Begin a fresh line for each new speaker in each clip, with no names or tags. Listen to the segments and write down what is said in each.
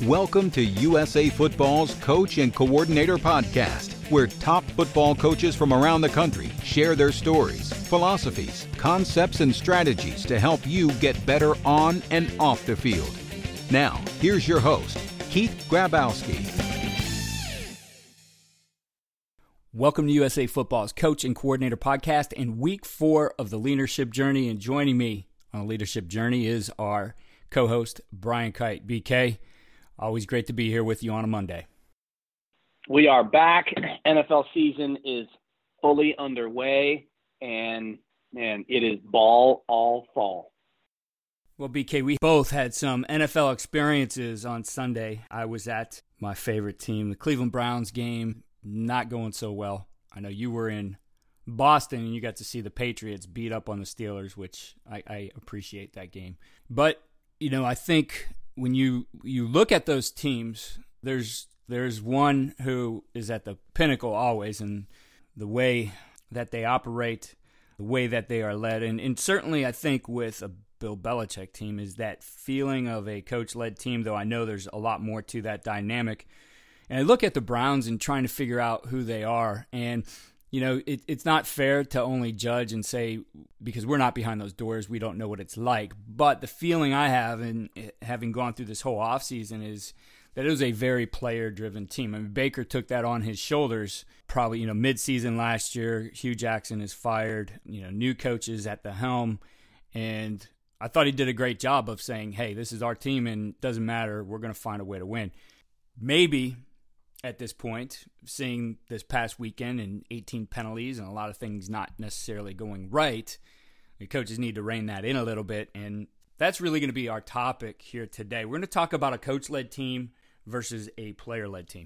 Welcome to USA Football's Coach and Coordinator Podcast, where top football coaches from around the country share their stories, philosophies, concepts, and strategies to help you get better on and off the field. Now, here's your host, Keith Grabowski.
Welcome to USA Football's Coach and Coordinator Podcast and week 4 of the Leadership Journey. And joining me on the Leadership Journey is our co-host, Brian Kite. BK, always great to be here with you on a Monday.
We are back. NFL season is fully underway, and it is ball all fall.
Well, BK, we both had some NFL experiences on Sunday. I was at my favorite team, the Cleveland Browns game, not going so well. I know you were in Boston, and you got to see the Patriots beat up on the Steelers, which I appreciate that game. But, you know, I think when you look at those teams, there's one who is at the pinnacle always, and the way that they operate, the way that they are led. And certainly I think with a Bill Belichick team is that feeling of a coach-led team, though I know there's a lot more to that dynamic. And I look at the Browns and trying to figure out who they are. And, you know, it's not fair to only judge and say, because we're not behind those doors, we don't know what it's like. But the feeling I have, in having gone through this whole offseason, is that it was a very player-driven team. I mean, Baker took that on his shoulders probably, you know, mid-season last year. Hugh Jackson is fired, you know, new coaches at the helm. And I thought he did a great job of saying, hey, this is our team and it doesn't matter. We're going to find a way to win. Maybe at this point, seeing this past weekend and 18 penalties and a lot of things not necessarily going right, the coaches need to rein that in a little bit. And that's really going to be our topic here today. We're going to talk about a coach-led team versus a player-led team.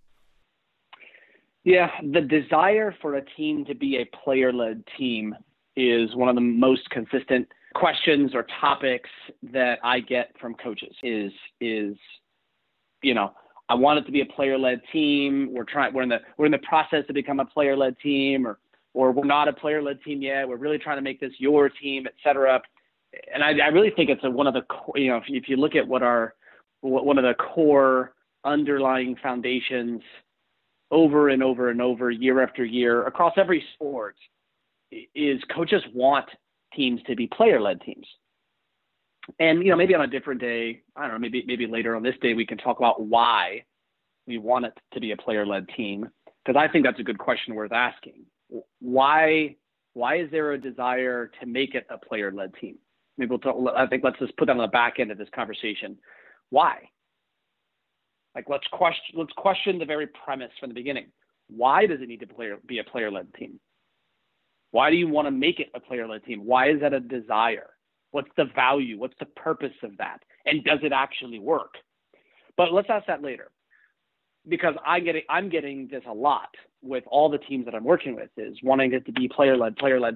Yeah, the desire for a team to be a player-led team is one of the most consistent questions or topics that I get from coaches is, you know, I want it to be a player-led team. We're in the process to become a player-led team, or we're not a player-led team yet. We're really trying to make this your team, et cetera. And I really think it's one of the, you know, if you look at one of the core underlying foundations over and over and over, year after year, across every sport, is coaches want teams to be player-led teams. And, you know, maybe on a different day, I don't know, maybe later on this day, we can talk about why we want it to be a player-led team, because I think that's a good question worth asking. Why is there a desire to make it a player-led team? Maybe I think let's just put that on the back end of this conversation. Why? Like, let's question the very premise from the beginning. Why does it need to be a player-led team? Why do you want to make it a player-led team? Why is that a desire? What's the value? What's the purpose of that? And does it actually work? But let's ask that later, because I'm getting this a lot with all the teams that I'm working with, is wanting it to be player-led.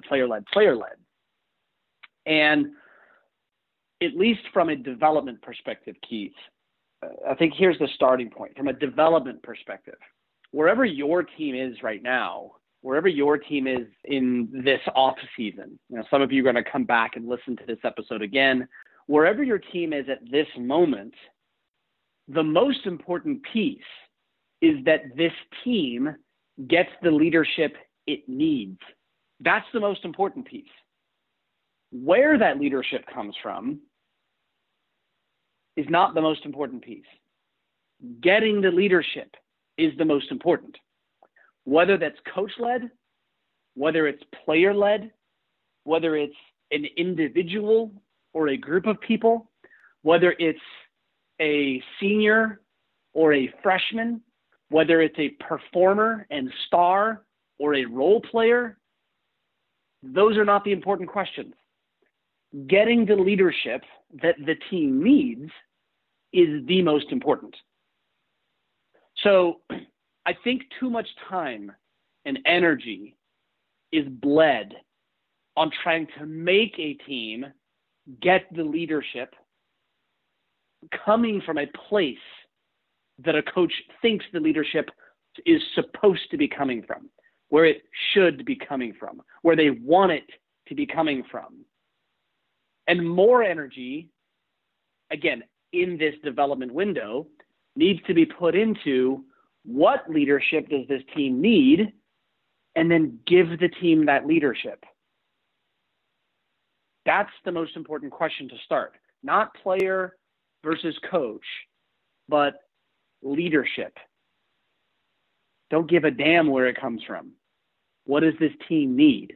And at least from a development perspective, Keith, I think here's the starting point. From a development perspective, wherever your team is right now, wherever your team is in this off season, you know, some of you are going to come back and listen to this episode again. Wherever your team is at this moment, the most important piece is that this team gets the leadership it needs. That's the most important piece. Where that leadership comes from is not the most important piece. Getting the leadership is the most important. Whether that's coach-led, whether it's player-led, whether it's an individual or a group of people, whether it's a senior or a freshman, whether it's a performer and star or a role player, those are not the important questions. Getting the leadership that the team needs is the most important. So I think too much time and energy is bled on trying to make a team get the leadership coming from a place that a coach thinks the leadership is supposed to be coming from, where it should be coming from, where they want it to be coming from. And more energy, again, in this development window, needs to be put into what leadership does this team need, and then give the team that leadership. That's the most important question to start. Not player versus coach, but leadership. Don't give a damn where it comes from. What does this team need?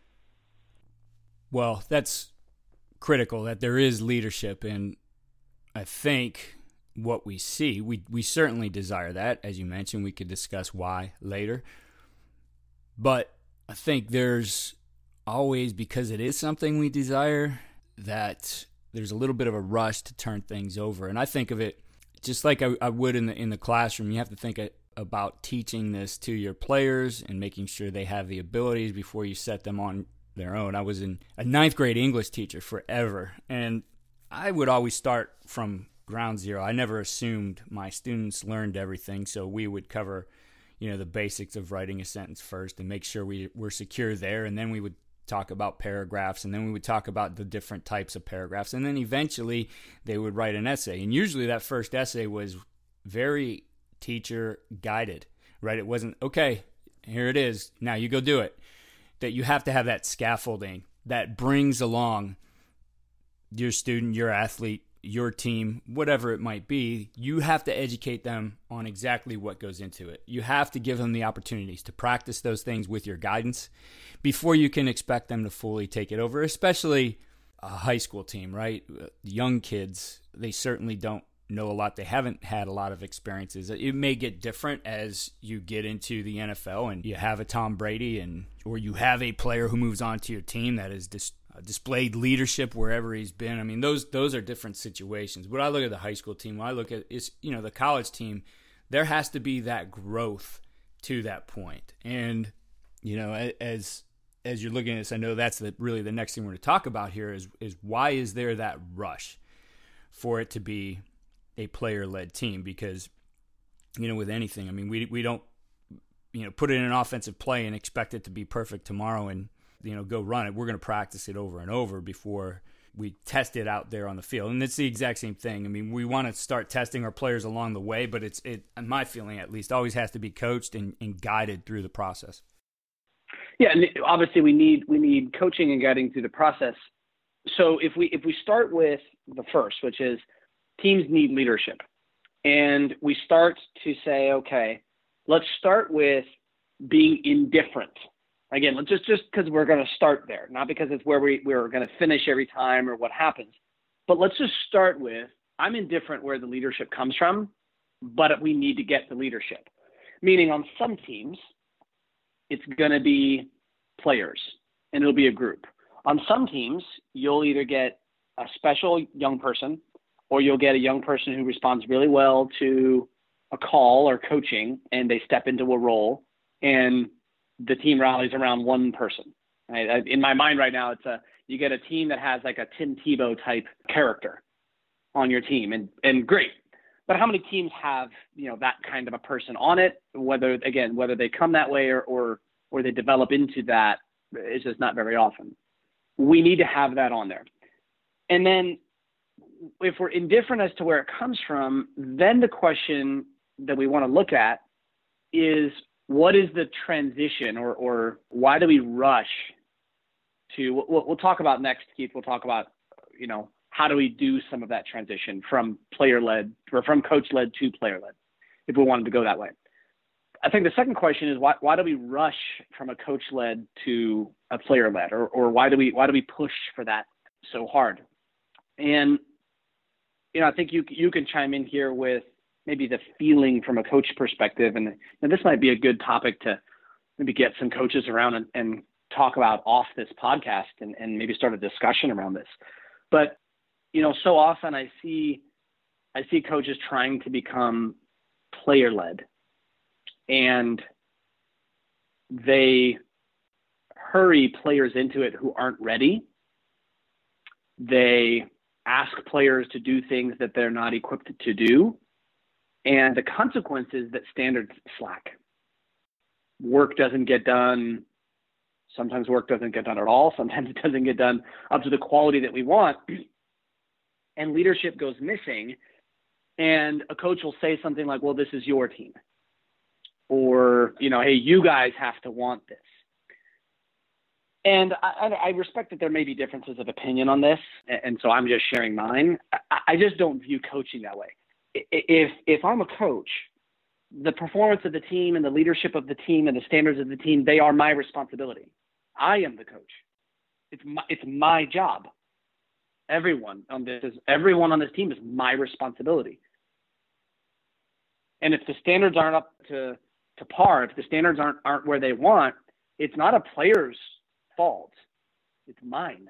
Well, that's critical, that there is leadership. And I think what we see, we certainly desire that. As you mentioned, we could discuss why later. But I think there's always, because it is something we desire, that there's a little bit of a rush to turn things over. And I think of it just like I would in the classroom. You have to think about teaching this to your players and making sure they have the abilities before you set them on their own. I was a ninth grade English teacher forever, and I would always start from ground zero. I never assumed my students learned everything, so we would cover, the basics of writing a sentence first and make sure we were secure there, and then we would talk about paragraphs, and then we would talk about the different types of paragraphs, and then eventually they would write an essay. And usually that first essay was very teacher guided, right? It wasn't, okay, here it is, now you go do it. That you have to have that scaffolding that brings along your student, your athlete, your team, whatever it might be. You have to educate them on exactly what goes into it. You have to give them the opportunities to practice those things with your guidance before you can expect them to fully take it over, especially a high school team, right? Young kids, they certainly don't know a lot. They haven't had a lot of experiences. It may get different as you get into the NFL and you have a Tom Brady or you have a player who moves on to your team that has displayed leadership wherever he's been. I mean, those are different situations. But I look at the high school team, when I look at is the college team, there has to be that growth to that point. And as you're looking at this, I know that's really the next thing we're going to talk about here is why is there that rush for it to be a player-led team? Because with anything, I mean, we don't put it in an offensive play and expect it to be perfect tomorrow and go run it. We're going to practice it over and over before we test it out there on the field. And it's the exact same thing. I mean, we want to start testing our players along the way, but it, in my feeling at least, always has to be coached and guided through the process.
Yeah, and obviously we need coaching and guiding through the process. So if we start with the first, which is teams need leadership, and we start to say, okay, let's start with being indifferent. Again, just because we're going to start there, not because it's where we're going to finish every time or what happens, but let's just start with, I'm indifferent where the leadership comes from, but we need to get the leadership. Meaning on some teams, it's going to be players and it'll be a group. On some teams, you'll either get a special young person or you'll get a young person who responds really well to a call or coaching and they step into a role and the team rallies around one person. Right? In my mind right now, you get a team that has like a Tim Tebow type character on your team and great. But how many teams have, that kind of a person on it, whether they come that way or they develop into that, it's just not very often. We need to have that on there. And then if we're indifferent as to where it comes from, then the question that we want to look at is, what is the transition or why do we rush to, we'll talk about next, Keith, we'll talk about, how do we do some of that transition from player-led or from coach-led to player-led, if we wanted to go that way. I think the second question is why do we rush from a coach-led to a player-led, or why do we push for that so hard? And I think you can chime in here with maybe the feeling from a coach perspective, and this might be a good topic to maybe get some coaches around and talk about off this podcast and maybe start a discussion around this. But so often I see coaches trying to become player-led, and they hurry players into it who aren't ready. They ask players to do things that they're not equipped to do. And the consequence is that standards slack. Work doesn't get done. Sometimes work doesn't get done at all. Sometimes it doesn't get done up to the quality that we want. And leadership goes missing. And a coach will say something like, well, this is your team. Or, hey, you guys have to want this. And I respect that there may be differences of opinion on this, and so I'm just sharing mine. I just don't view coaching that way. If I'm a coach, the performance of the team and the leadership of the team and the standards of the team, they are my responsibility. I am the coach. It's my job. Everyone on this team is my responsibility. And if the standards aren't up to par, if the standards aren't where they want, it's not a player's fault. It's mine.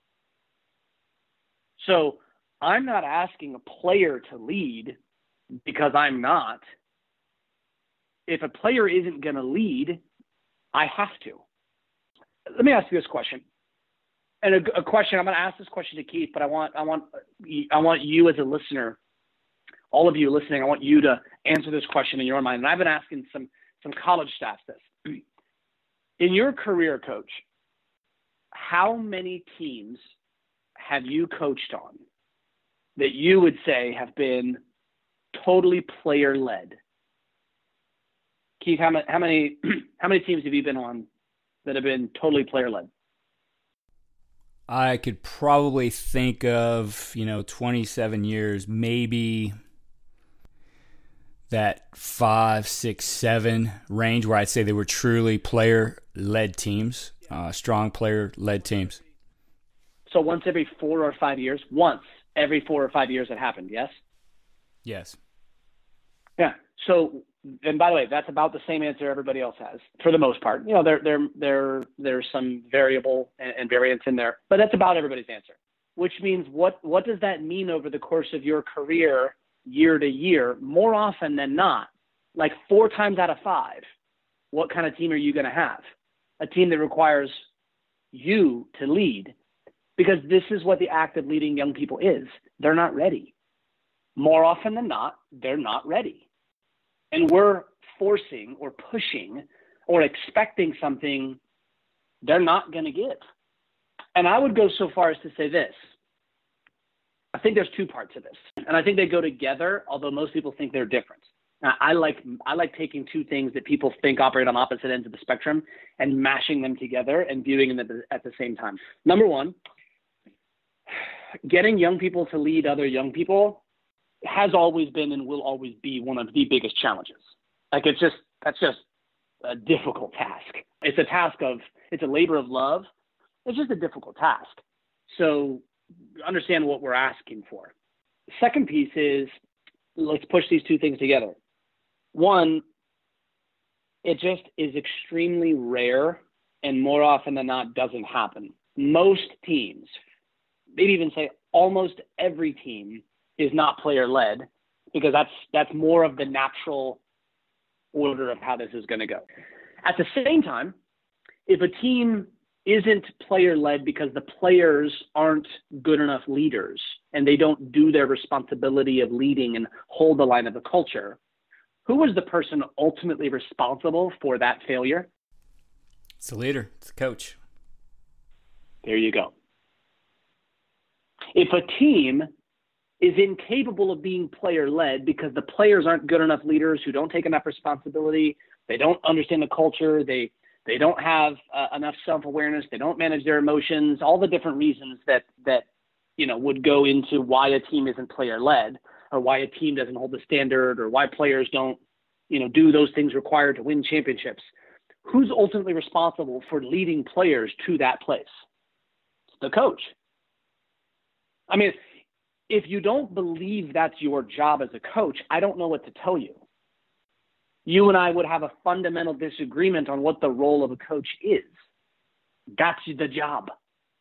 So I'm not asking a player to lead because I'm not. If a player isn't going to lead, I have to. Let me ask you this question. And a question, I'm going to ask this question to Keith, but I want you as a listener, all of you listening, I want you to answer this question in your mind. And I've been asking some college staff this. In your career, coach, how many teams have you coached on that you would say have been totally player-led? Keith, how many teams have you been on that have been totally player-led?
I could probably think of, 27 years, maybe that 5, 6, 7 range where I'd say they were truly player-led teams, strong player-led teams.
So once every 4 or 5 years? Once every 4 or 5 years it happened, yes?
Yes.
Yeah. So, and by the way, that's about the same answer everybody else has for the most part. There's some variable and variance in there, but that's about everybody's answer, which means what does that mean over the course of your career, year to year? More often than not, like 4 times out of 5, what kind of team are you going to have? A team that requires you to lead, because this is what the act of leading young people is. They're not ready. More often than not, they're not ready. And we're forcing or pushing or expecting something they're not going to give. And I would go so far as to say this. I think there's 2 parts of this, and I think they go together, although most people think they're different. Now, I like taking 2 things that people think operate on opposite ends of the spectrum and mashing them together and viewing them at the same time. Number 1, getting young people to lead other young people has always been and will always be one of the biggest challenges. Like that's just a difficult task. It's a labor of love. It's just a difficult task. So understand what we're asking for. The second piece is, let's push these 2 things together. 1, it just is extremely rare and more often than not doesn't happen. Most teams, maybe even say almost every team, is not player-led, because that's more of the natural order of how this is going to go. At the same time, if a team isn't player-led because the players aren't good enough leaders and they don't do their responsibility of leading and hold the line of the culture, who was the person ultimately responsible for that failure?
It's the leader. It's the coach.
There you go. If a team is incapable of being player-led because the players aren't good enough leaders who don't take enough responsibility, they don't understand the culture, they don't have enough self-awareness, they don't manage their emotions, all the different reasons that would go into why a team isn't player-led, or why a team doesn't hold the standard, or why players don't do those things required to win championships. Who's ultimately responsible for leading players to that place? It's the coach. I mean, if you don't believe that's your job as a coach, I don't know what to tell you. You and I would have a fundamental disagreement on what the role of a coach is. That's the job.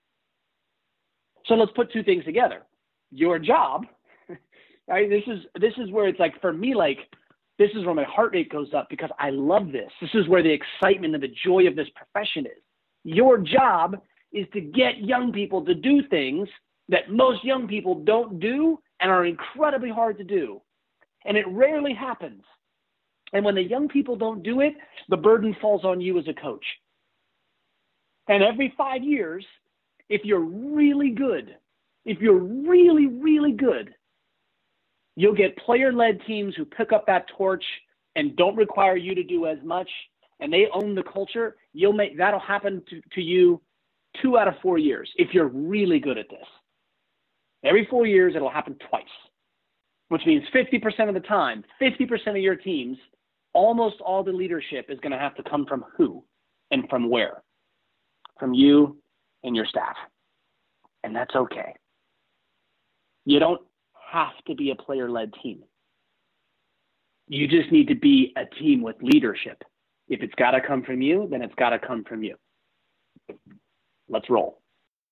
So let's put 2 things together. Your job, right? This is where it's like, for me, like, this is where my heart rate goes up, because I love this. This is where the excitement and the joy of this profession is. Your job is to get young people to do things that most young people don't do and are incredibly hard to do. And it rarely happens. And when the young people don't do it, the burden falls on you as a coach. And every 5 years, if you're really good, if you're really, really good, You'll get player-led teams who pick up that torch and don't require you to do as much, and they own the culture. That'll happen to you 2 out of 4 years if you're really good at this. Every 4 years, it'll happen twice, which means 50% of the time, 50% of your teams, almost all the leadership is going to have to come from who and from where? From you and your staff. And that's okay. You don't have to be a player-led team. You just need to be a team with leadership. If it's got to come from you, then it's got to come from you. Let's roll.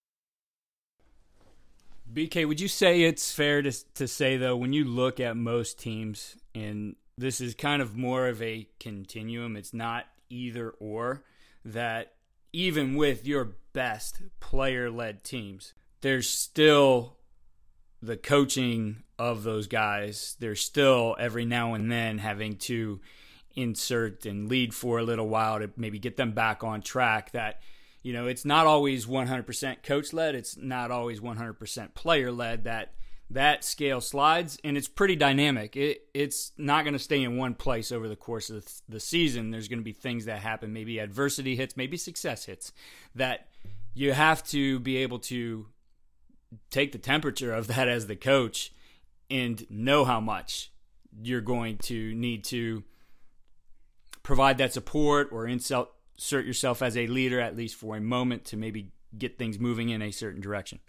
BK, would you say it's fair to say, though, when you look at most teams, and this is kind of more of a continuum, it's not either or, that even with your best player-led teams, there's still the coaching of those guys. There's still every now and then having to insert and lead for a little while to maybe get them back on track. That, you know, it's not always 100% coach-led. It's not always 100% player-led. That scale slides, and it's pretty dynamic. It's not going to stay in one place over the course of the season. There's going to be things that happen. Maybe adversity hits, maybe success hits, that you have to be able to take the temperature of that as the coach and know how much you're going to need to provide that support or insert yourself as a leader, at least for a moment, to maybe get things moving in a certain direction.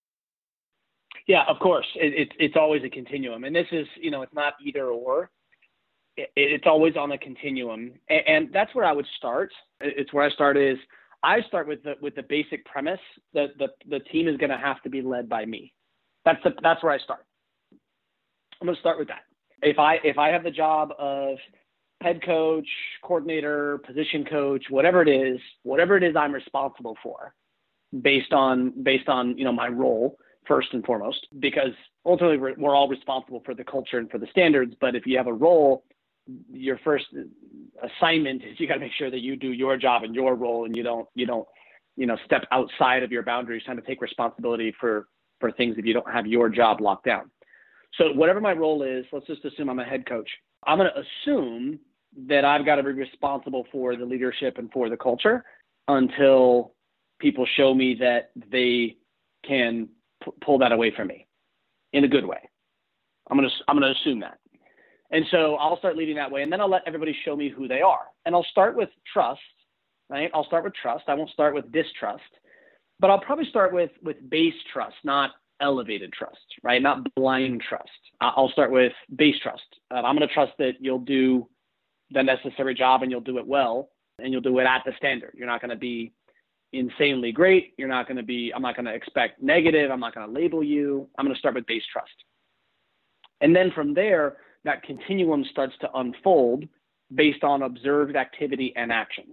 Yeah, of course. It's always a continuum. And this is, it's not either or. It's always on a continuum. And that's where I would start. It's where I start with the basic premise that the team is going to have to be led by me. That's where I start. I'm going to start with that. If I have the job of head coach, coordinator, position coach, whatever it is I'm responsible for, based on my role first and foremost, because ultimately we're all responsible for the culture and for the standards. But if you have a role, your first assignment is you got to make sure that you do your job and your role, and you don't step outside of your boundaries trying to take responsibility for things if you don't have your job locked down. So whatever my role is, let's just assume I'm a head coach. I'm going to assume that I've got to be responsible for the leadership and for the culture until people show me that they can pull that away from me in a good way. I'm going to assume that. And so I'll start leading that way, and then I'll let everybody show me who they are. And I'll start with trust, right? I'll start with trust. I won't start with distrust, but I'll probably start with base trust, not elevated trust, right? Not blind trust. I'll start with base trust. I'm going to trust that you'll do the necessary job and you'll do it well, and you'll do it at the standard. You're not going to be insanely great. I'm not going to expect negative. I'm not going to label you. I'm going to start with base trust. And then from there, that continuum starts to unfold based on observed activity and action.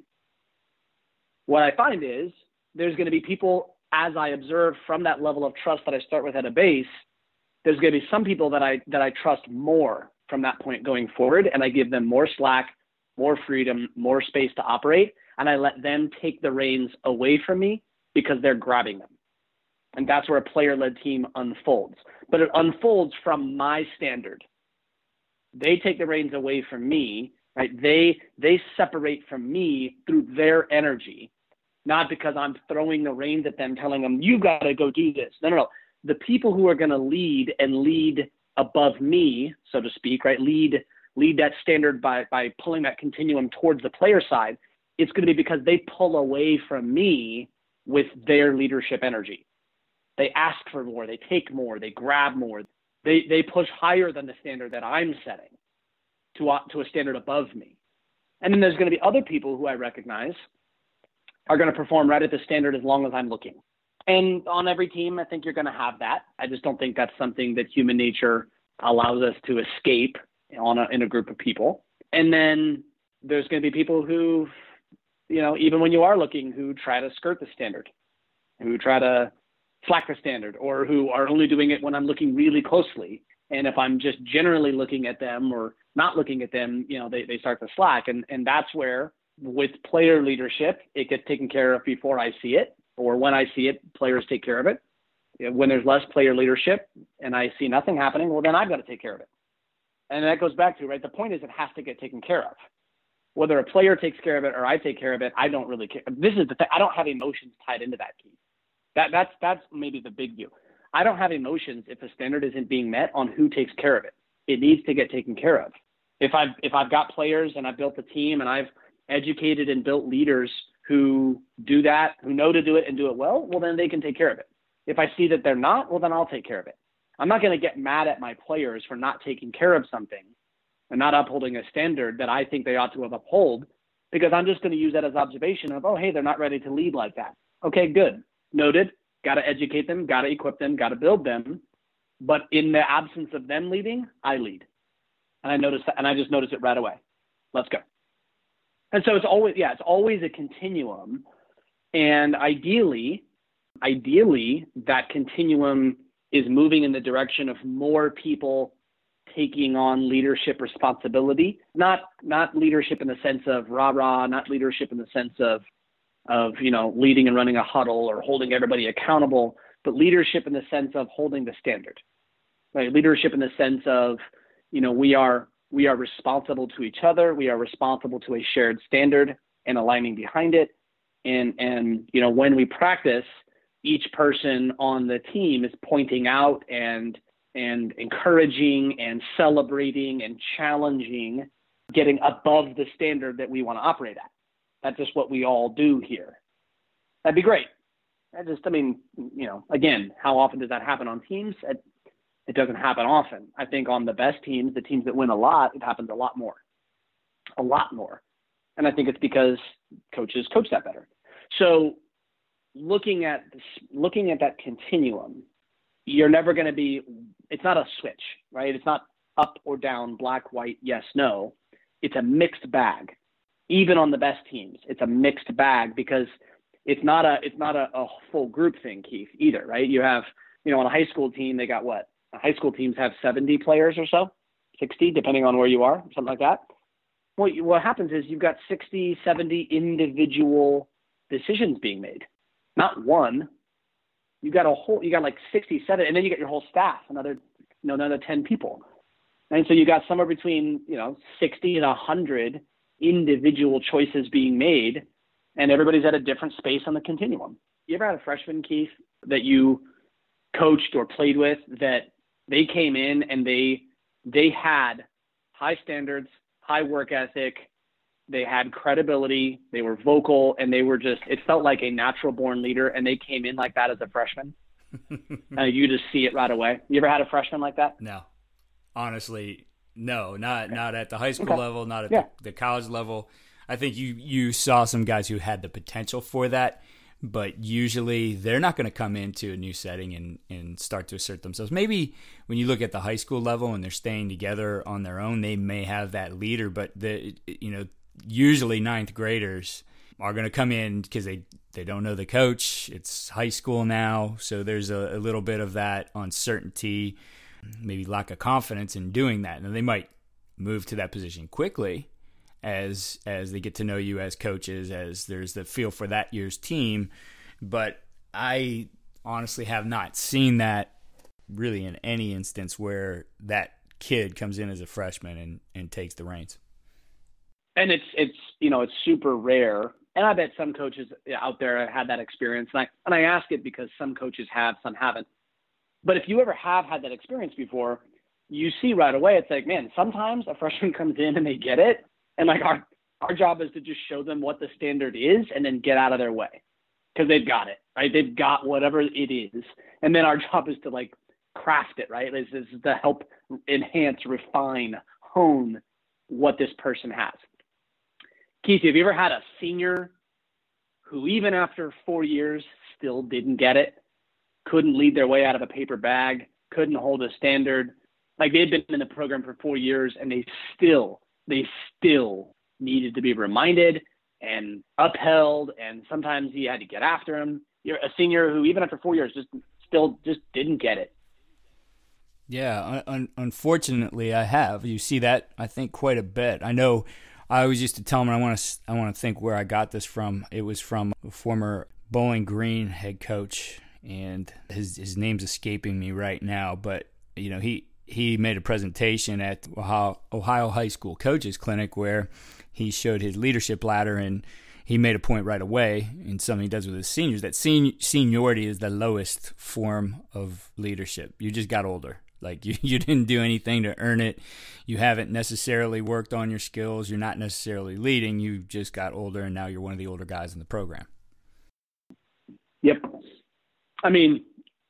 What I find is there's going to be people, as I observe from that level of trust that I start with at a base, there's going to be some people that I trust more from that point going forward, and I give them more slack, more freedom, more space to operate, and I let them take the reins away from me because they're grabbing them. And that's where a player-led team unfolds. But it unfolds from my standard. They take the reins away from me, right? They separate from me through their energy, not because I'm throwing the reins at them, telling them, you got to go do this. No. The people who are going to lead and lead above me, so to speak, right? Lead that standard by pulling that continuum towards the player side. It's going to be because they pull away from me with their leadership energy. They ask for more, they take more, they grab more. They push higher than the standard that I'm setting to a standard above me. And then there's going to be other people who I recognize are going to perform right at the standard as long as I'm looking. And on every team, I think you're going to have that. I just don't think that's something that human nature allows us to escape in a group of people. And then there's going to be people who, even when you are looking, who try to skirt the standard, who try to slack the standard, or who are only doing it when I'm looking really closely. And if I'm just generally looking at them or not looking at them, they start to slack. And that's where, with player leadership, it gets taken care of before I see it, or when I see it, players take care of it. When there's less player leadership and I see nothing happening, well, then I've got to take care of it. And that goes back to, right, the point is it has to get taken care of. Whether a player takes care of it or I take care of it, I don't really care. This is the thing. I don't have emotions tied into that, Keith. That's maybe the big view. I don't have emotions if a standard isn't being met on who takes care of it. It needs to get taken care of. If I've got players and I've built a team and I've educated and built leaders who do that, who know to do it and do it well, then they can take care of it. If I see that they're not, then I'll take care of it. I'm not going to get mad at my players for not taking care of something and not upholding a standard that I think they ought to have upheld, because I'm just going to use that as observation of, oh, hey, they're not ready to lead like that. Okay, good. Noted. Got to educate them, got to equip them, got to build them. But in the absence of them leading, I lead. And I noticed that, and I just noticed it right away. Let's go. And so it's always a continuum. And ideally, that continuum is moving in the direction of more people taking on leadership responsibility, not leadership in the sense of rah-rah, not leadership in the sense of leading and running a huddle or holding everybody accountable, but leadership in the sense of holding the standard, right? Leadership in the sense of, we are responsible to each other. We are responsible to a shared standard and aligning behind it. And when we practice, each person on the team is pointing out and encouraging and celebrating and challenging, getting above the standard that we want to operate at. That's just what we all do here. That'd be great. Again, how often does that happen on teams? It doesn't happen often. I think on the best teams, the teams that win a lot, it happens a lot more. And I think it's because coaches coach that better. So looking at that continuum, you're never going to be, it's not a switch, right? It's not up or down, black, white, yes, no. It's a mixed bag. Even on the best teams, it's a mixed bag, because it's not a full group thing, Keith, either, right? You have, on a high school team, they got what? High school teams have 70 players or so, 60, depending on where you are, something like that. Well, what happens is you've got 60, 70 individual decisions being made, not one. You got like 67, and then you got your whole staff, another 10 people. And so you got somewhere between, 60 and 100 individual choices being made, and everybody's at a different space on the continuum. You ever had a freshman, Keith, that you coached or played with, that they came in and they had high standards, high work ethic, they had credibility, they were vocal, and they were it felt like a natural born leader, and they came in like that as a freshman? You just see it right away. You ever had a freshman like that?
No, honestly, no, not at the high school level, not at the college level. I think you saw some guys who had the potential for that, but usually they're not going to come into a new setting and start to assert themselves. Maybe when you look at the high school level and they're staying together on their own, they may have that leader, but usually ninth graders are going to come in because they don't know the coach. It's high school now, so there's a little bit of that uncertainty, maybe lack of confidence in doing that. And they might move to that position quickly as they get to know you as coaches, as there's the feel for that year's team. But I honestly have not seen that really in any instance where that kid comes in as a freshman and takes the reins.
And it's super rare. And I bet some coaches out there have had that experience. And I ask it because some coaches have, some haven't. But if you ever have had that experience before, you see right away, it's like, man, sometimes a freshman comes in and they get it. And like our job is to just show them what the standard is and then get out of their way, because they've got it, right? They've got whatever it is. And then our job is to like craft it, right? This is to help enhance, refine, hone what this person has. Keith, have you ever had a senior who even after 4 years still didn't get it? Couldn't lead their way out of a paper bag, couldn't hold a standard. Like they'd been in the program for 4 years and they still needed to be reminded and upheld. And sometimes you had to get after him. You're a senior who even after 4 years just didn't get it.
Yeah, unfortunately I have. You see that, I think, quite a bit. I know I always used to tell him, and I want to think where I got this from. It was from a former Bowling Green head coach, and his name's escaping me right now. But he he made a presentation at Ohio High School Coaches Clinic where he showed his leadership ladder, and he made a point right away in something he does with his seniors that seniority is the lowest form of leadership. You just got older. Like you didn't do anything to earn it. You haven't necessarily worked on your skills. You're not necessarily leading. You just got older, and now you're one of the older guys in the program.
Yep. I mean,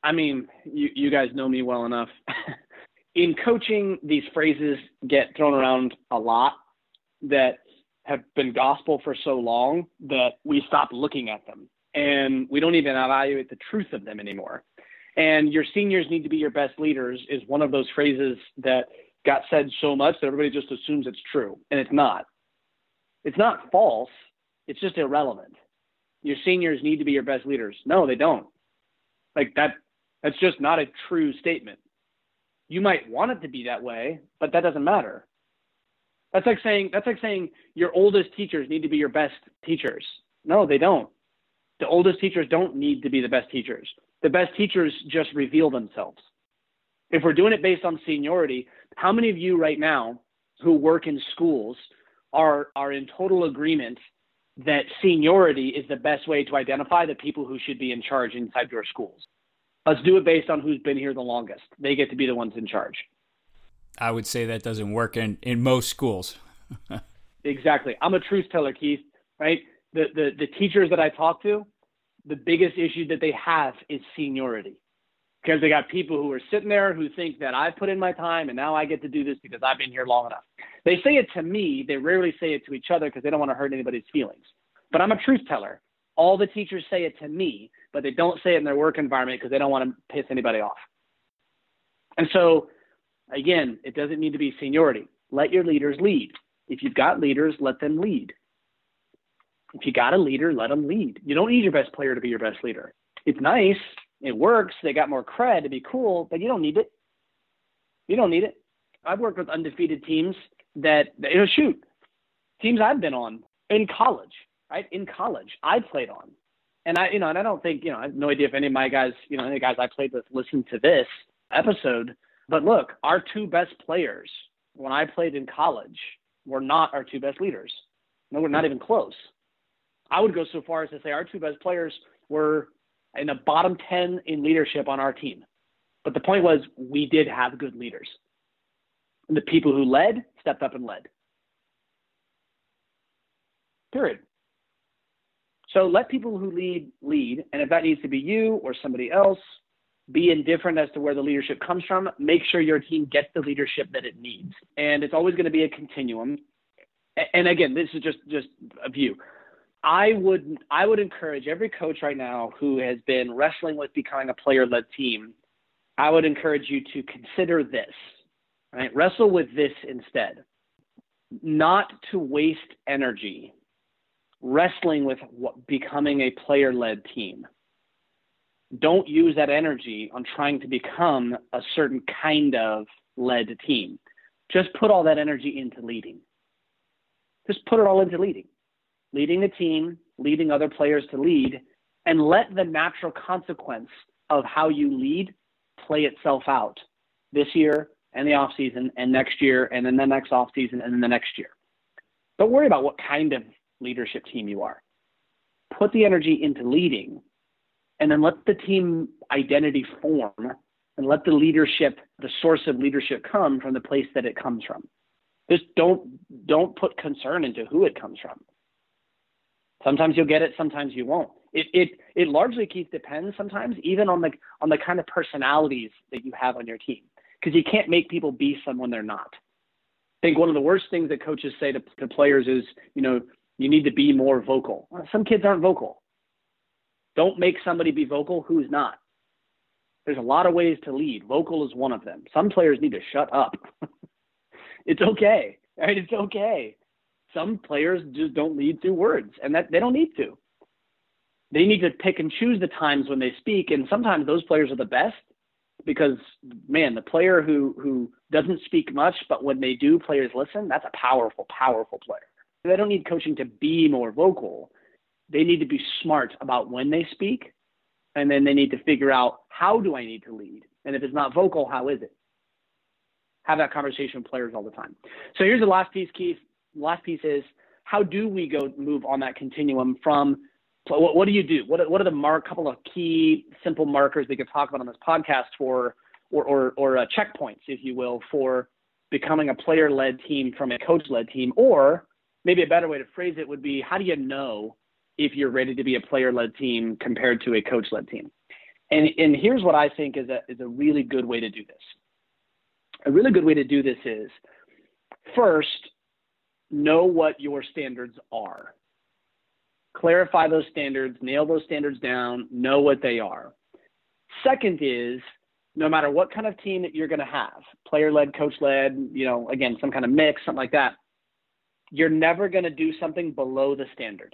you guys know me well enough. In coaching, these phrases get thrown around a lot that have been gospel for so long that we stop looking at them, and we don't even evaluate the truth of them anymore. And your seniors need to be your best leaders is one of those phrases that got said so much that everybody just assumes it's true, and it's not. It's not false. It's just irrelevant. Your seniors need to be your best leaders. No, they don't. Like that's just not a true statement. You might want it to be that way, but that doesn't matter. That's like saying your oldest teachers need to be your best teachers. No, they don't. The oldest teachers don't need to be the best teachers. The best teachers just reveal themselves. If we're doing it based on seniority, how many of you right now who work in schools are in total agreement that seniority is the best way to identify the people who should be in charge inside your schools? Let's do it based on who's been here the longest. They get to be the ones in charge.
I would say that doesn't work in most schools.
Exactly. I'm a truth teller, Keith, right? The teachers that I talk to, the biggest issue that they have is seniority, because they got people who are sitting there who think that I put in my time and now I get to do this because I've been here long enough. They say it to me. They rarely say it to each other because they don't want to hurt anybody's feelings. But I'm a truth teller. All the teachers say it to me, but they don't say it in their work environment because they don't want to piss anybody off. And so, again, it doesn't need to be seniority. Let your leaders lead. If you've got leaders, let them lead. If you got a leader, let them lead. You don't need your best player to be your best leader. It's nice. It works. They got more cred to be cool, but you don't need it. You don't need it. I've worked with undefeated teams that, teams I've been on in college, right? In college, I played on. And I don't think, I have no idea if any of my guys, any of the guys I played with listen to this episode. But look, our two best players when I played in college were not our two best leaders. No, we're not even close. I would go so far as to say our two best players were in the bottom 10 in leadership on our team. But the point was, we did have good leaders. And the people who led stepped up and led. Period. So let people who lead. And if that needs to be you or somebody else, be indifferent as to where the leadership comes from. Make sure your team gets the leadership that it needs. And it's always going to be a continuum. And again, this is just a view. I would encourage every coach right now who has been wrestling with becoming a player-led team, I would encourage you to consider this, right? Wrestle with this instead. Not to waste energy wrestling with becoming a player-led team. Don't use that energy on trying to become a certain kind of led team. Just put all that energy into leading. Just put it all into leading. Leading the team, leading other players to lead, and let the natural consequence of how you lead play itself out this year and the offseason and next year and then the next offseason and then the next year. Don't worry about what kind of leadership team you are. Put the energy into leading, and then let the team identity form and let the leadership, the source of leadership, come from the place that it comes from. Just don't put concern into who it comes from. Sometimes you'll get it, sometimes you won't. It largely, Keith, depends sometimes even on the kind of personalities that you have on your team, because you can't make people be someone they're not. I think one of the worst things that coaches say to players is, you need to be more vocal. Well, some kids aren't vocal. Don't make somebody be vocal who's not. There's a lot of ways to lead. Vocal is one of them. Some players need to shut up. It's okay, right? It's okay. Some players just don't lead through words, and that they don't need to. They need to pick and choose the times when they speak, and sometimes those players are the best because, man, the player who doesn't speak much, but when they do, players listen, that's a powerful, powerful player. They don't need coaching to be more vocal. They need to be smart about when they speak, and then they need to figure out, how do I need to lead? And if it's not vocal, how is it? have that conversation with players all the time. So here's the last piece, Keith. The last piece is, how do we move on that continuum from what do you do? What are the couple of key simple markers we could talk about on this podcast for, or checkpoints, if you will, for becoming a player-led team from a coach-led team? Or maybe a better way to phrase it would be, how do you know if you're ready to be a player-led team compared to a coach-led team? And here's what I think is a really good way to do this. A really good way to do this is, first, know what your standards are. Clarify those standards, nail those standards down, know what they are. Second is, no matter what kind of team that you're going to have, player-led, coach-led, again, some kind of mix, something like that, you're never going to do something below the standard.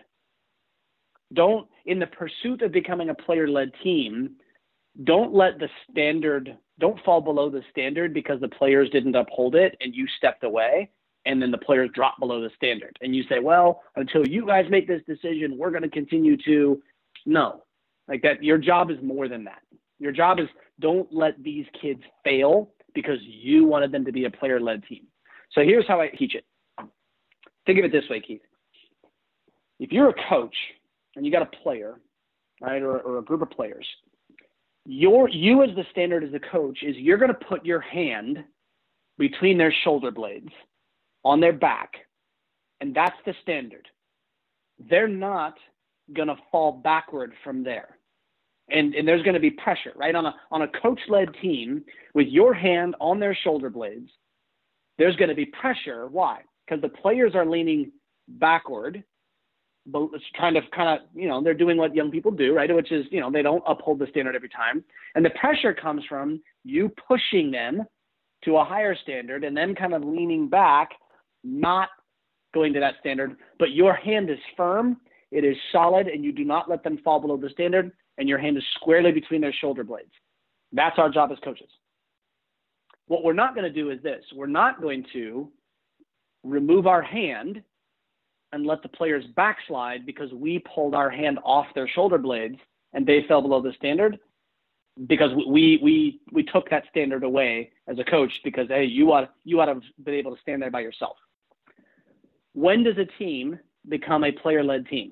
In the pursuit of becoming a player-led team, don't fall below the standard because the players didn't uphold it and you stepped away, and then the players drop below the standard. And you say, well, until you guys make this decision, we're going to continue to. No. Like that, your job is more than that. Your job is, don't let these kids fail because you wanted them to be a player-led team. So here's how I teach it. Think of it this way, Keith. If you're a coach and you got a player, right, or a group of players, you as the standard as a coach is you're going to put your hand between their shoulder blades on their back, and that's the standard. They're not going to fall backward from there. And there's going to be pressure, right? On a coach-led team with your hand on their shoulder blades, there's going to be pressure. Why? Because the players are leaning backward, but it's kind of, they're doing what young people do, right? Which is, they don't uphold the standard every time. And the pressure comes from you pushing them to a higher standard and then kind of leaning back, not going to that standard, but your hand is firm, it is solid, and you do not let them fall below the standard, and your hand is squarely between their shoulder blades. That's our job as coaches. What we're not going to do is this. We're not going to remove our hand and let the players backslide because we pulled our hand off their shoulder blades and they fell below the standard, because we took that standard away as a coach because, hey, you ought to have been able to stand there by yourself. When does a team become a player-led team?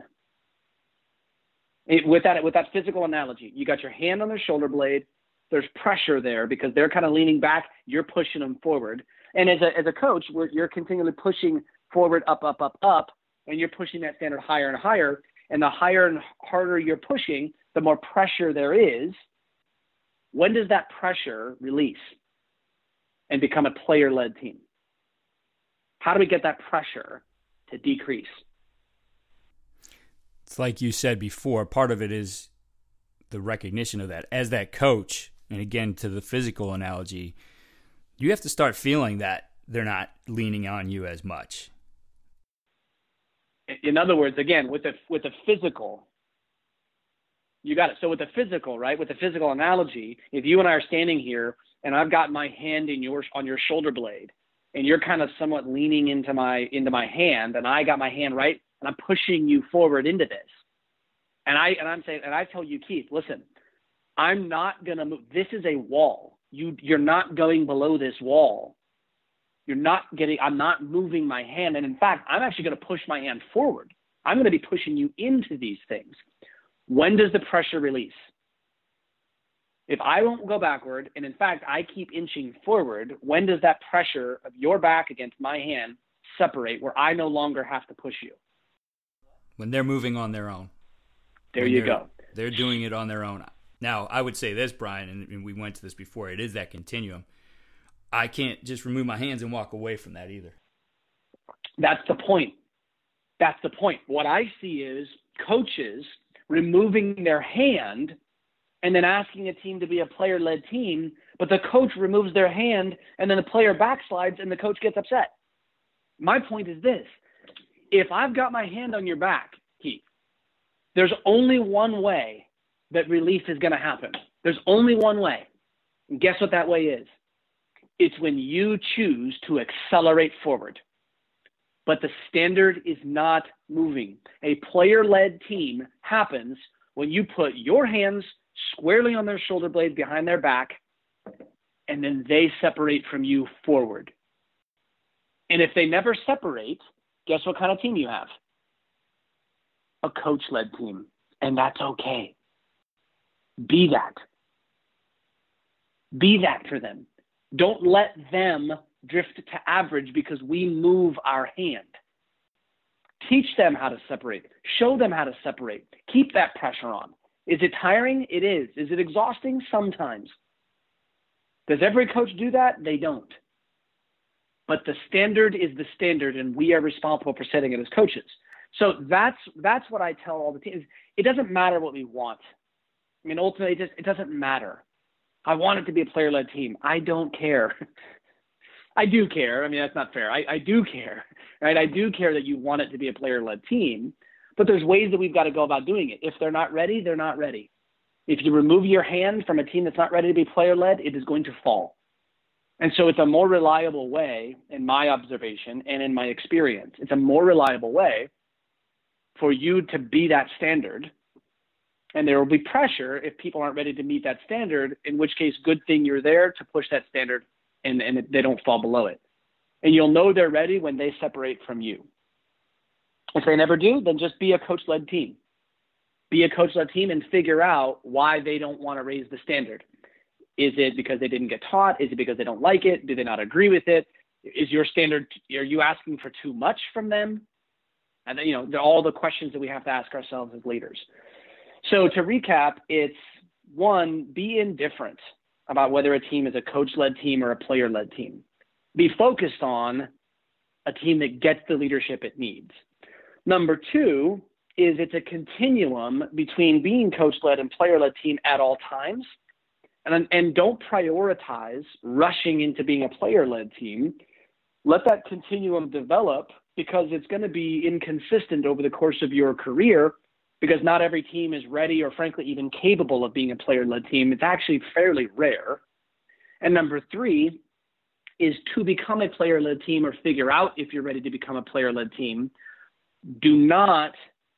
With that physical analogy, you got your hand on their shoulder blade. There's pressure there because they're kind of leaning back. You're pushing them forward. And as a coach, you're continually pushing forward, up, and you're pushing that standard higher and higher. And the higher and harder you're pushing, the more pressure there is. When does that pressure release and become a player-led team? How do we get that pressure to decrease?
It's like you said before, part of it is the recognition of that. As that coach, and again, to the physical analogy, you have to start feeling that they're not leaning on you as much.
In other words, again, with the physical, you got it. So with the physical, right? With the physical analogy, if you and I are standing here and I've got my hand on your shoulder blade, and you're kind of somewhat leaning into my hand, and I got my hand right, and I'm pushing you forward into this. And I tell you, Keith, listen, I'm not gonna move. This is a wall. You're not going below this wall. I'm not moving my hand. And in fact, I'm actually going to push my hand forward. I'm going to be pushing you into these things. When does the pressure release? If I won't go backward, and in fact, I keep inching forward, when does that pressure of your back against my hand separate where I no longer have to push you?
When they're moving on their own.
There you go.
They're doing it on their own. Now, I would say this, Brian, and we went to this before, it is that continuum. I can't just remove my hands and walk away from that either.
That's the point. What I see is coaches removing their hand and then asking a team to be a player-led team, but the coach removes their hand and then the player backslides and the coach gets upset. My point is this. If I've got my hand on your back, Keith, there's only one way that relief is going to happen. There's only one way. And guess what that way is? It's when you choose to accelerate forward. But the standard is not moving. A player-led team happens when you put your hands squarely on their shoulder blades behind their back and then they separate from you forward. And if they never separate, guess what kind of team you have? A coach-led team. And that's okay. Be that. Be that for them. Don't let them drift to average because we move our hand. Teach them how to separate. Show them how to separate. Keep that pressure on. Is it tiring? It is. Is it exhausting? Sometimes. Does every coach do that? They don't. But the standard is the standard, and we are responsible for setting it as coaches. So that's what I tell all the teams. It doesn't matter what we want. I mean, ultimately, it doesn't matter. I want it to be a player-led team. I don't care. I do care. I mean, that's not fair. I do care, right? I do care that you want it to be a player-led team, but there's ways that we've got to go about doing it. If they're not ready, they're not ready. If you remove your hand from a team that's not ready to be player-led, it is going to fall. And so it's a more reliable way, in my observation and in my experience, it's a more reliable way for you to be that standard. And there will be pressure if people aren't ready to meet that standard, in which case, good thing you're there to push that standard and they don't fall below it. And you'll know they're ready when they separate from you. If they never do, then just be a coach-led team. Be a coach-led team and figure out why they don't want to raise the standard. Is it because they didn't get taught? Is it because they don't like it? Do they not agree with it? Is your standard, are you asking for too much from them? And then, they're all the questions that we have to ask ourselves as leaders. So to recap, it's one, be indifferent about whether a team is a coach-led team or a player-led team. Be focused on a team that gets the leadership it needs. Number two is it's a continuum between being coach-led and player-led team at all times. And don't prioritize rushing into being a player-led team. Let that continuum develop because it's going to be inconsistent over the course of your career because not every team is ready or frankly even capable of being a player-led team. It's actually fairly rare. And number three is to become a player-led team or figure out if you're ready to become a player-led team. Do not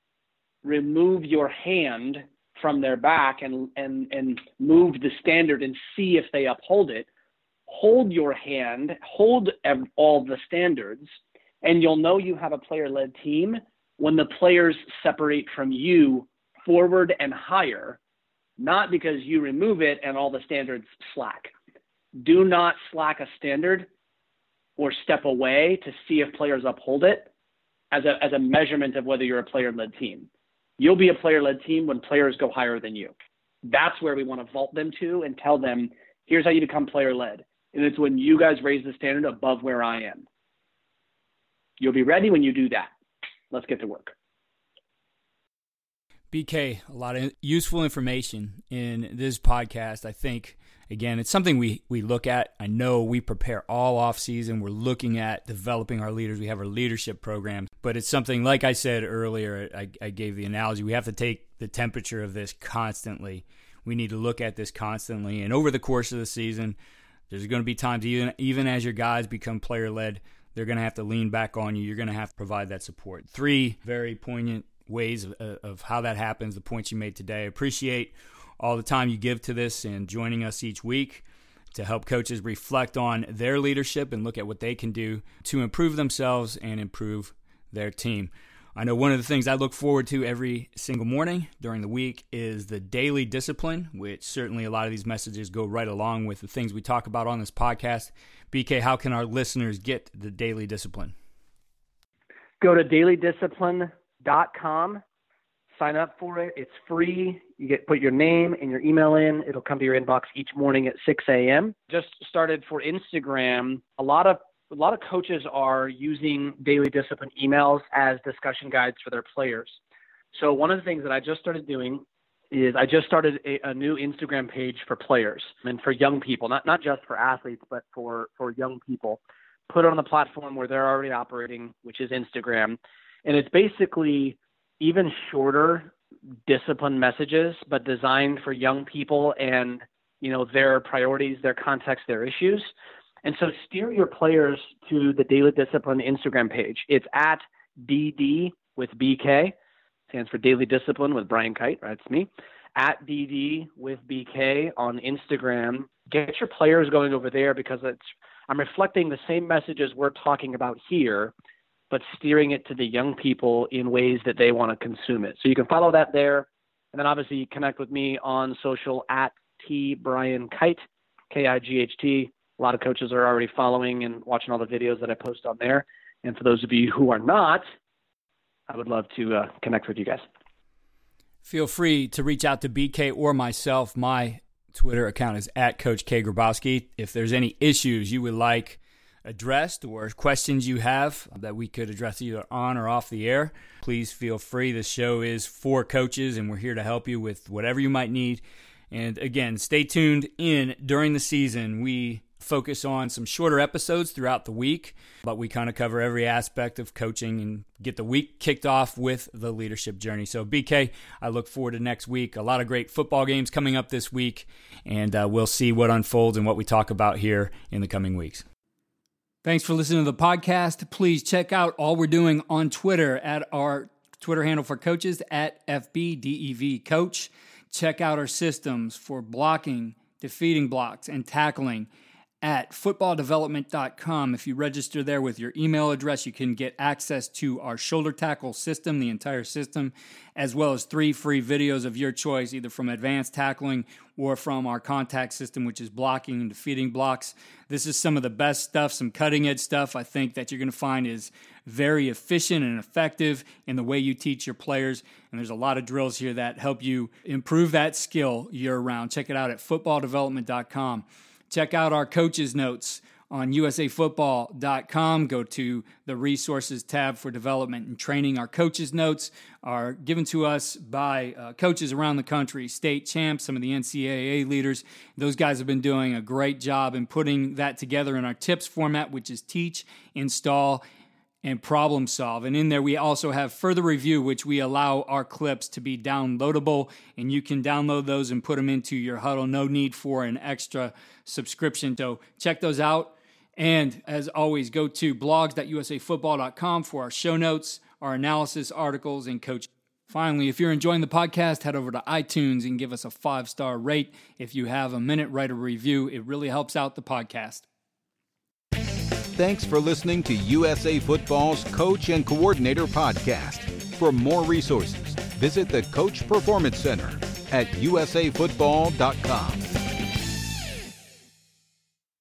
remove your hand from their back and move the standard and see if they uphold it. Hold your hand, hold all the standards, and you'll know you have a player-led team when the players separate from you forward and higher, not because you remove it and all the standards slack. Do not slack a standard or step away to see if players uphold it as a measurement of whether you're a player-led team. You'll be a player-led team when players go higher than you. That's where we want to vault them to and tell them, here's how you become player-led. And it's when you guys raise the standard above where I am. You'll be ready when you do that. Let's get to work.
BK, a lot of useful information in this podcast. I think, again, it's something we look at. I know we prepare all off season. We're looking at developing our leaders. We have our leadership program, but it's something, like I said earlier, I gave the analogy. We have to take the temperature of this constantly. We need to look at this constantly. And over the course of the season, there's going to be times, even as your guys become player-led, they're going to have to lean back on you. You're going to have to provide that support. 3 very poignant ways of how that happens, the points you made today. I appreciate all the time you give to this and joining us each week to help coaches reflect on their leadership and look at what they can do to improve themselves and improve their team. I know one of the things I look forward to every single morning during the week is the daily discipline, which certainly a lot of these messages go right along with the things we talk about on this podcast. BK, how can our listeners get the daily discipline?
Go to dailydiscipline.com. Sign up for it. It's free. You put your name and your email in. It'll come to your inbox each morning at 6 a.m. Just started for Instagram. A lot of coaches are using daily discipline emails as discussion guides for their players. So one of the things that I just started doing is I just started a new Instagram page for players and for young people, not just for athletes, but for young people. Put it on the platform where they're already operating, which is Instagram. And it's basically even shorter discipline messages, but designed for young people and, their priorities, their context, their issues. And so steer your players to the Daily Discipline Instagram page. It's at DD with BK, stands for Daily Discipline with Brian Kite, right? It's me, at BD with BK on Instagram. Get your players going over there, because I'm reflecting the same messages we're talking about here, but steering it to the young people in ways that they want to consume it. So you can follow that there. And then obviously connect with me on social at TBrianKite, KIGHT. A lot of coaches are already following and watching all the videos that I post on there. And for those of you who are not, I would love to connect with you guys.
Feel free to reach out to BK or myself. My Twitter account is at Coach K. Grabowski. If there's any issues you would like addressed or questions you have that we could address either on or off the air, please feel free. This show is for coaches, and we're here to help you with whatever you might need. And again, stay tuned in during the season. We focus on some shorter episodes throughout the week, but we kind of cover every aspect of coaching and get the week kicked off with the leadership journey. So BK, I look forward to next week. A lot of great football games coming up this week, and we'll see what unfolds and what we talk about here in the coming weeks. Thanks for listening to the podcast. Please check out all we're doing on Twitter at our Twitter handle for coaches at FBDEVCoach. Check out our systems for blocking, defeating blocks, and tackling at footballdevelopment.com. If you register there with your email address, you can get access to our shoulder tackle system, the entire system, as well as 3 free videos of your choice, either from advanced tackling or from our contact system, which is blocking and defeating blocks. This is some of the best stuff, some cutting-edge stuff I think that you're going to find is very efficient and effective in the way you teach your players. And there's a lot of drills here that help you improve that skill year-round. Check it out at footballdevelopment.com. Check out our coaches notes on usafootball.com. Go to the resources tab for development and training. Our coaches notes are given to us by coaches around the country, state champs, some of the NCAA leaders. Those guys have been doing a great job in putting that together in our tips format, which is teach, install, and problem solve. And in there, we also have further review, which we allow our clips to be downloadable, and you can download those and put them into your huddle. No need for an extra subscription. So check those out. And as always, go to blogs.usafootball.com for our show notes, our analysis, articles, and coaching. Finally, if you're enjoying the podcast, head over to iTunes and give us a 5-star rate. If you have a minute, write a review. It really helps out the podcast.
Thanks for listening to USA Football's Coach and Coordinator Podcast. For more resources, visit the Coach Performance Center at usafootball.com.